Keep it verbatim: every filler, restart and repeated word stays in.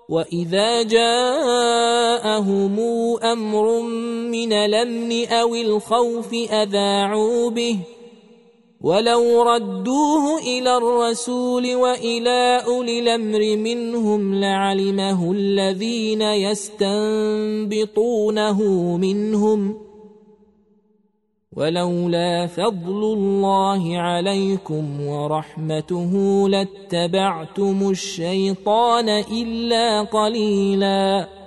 وإذا جاءهم أمر من الأمن أو الخوف أذاعوا به ولو ردوه إلى الرسول وإلى أولي الأمر منهم لعلمه الذين يستنبطونه منهم ولولا فضل الله عليكم ورحمته لاتبعتم الشيطان إلا قليلاً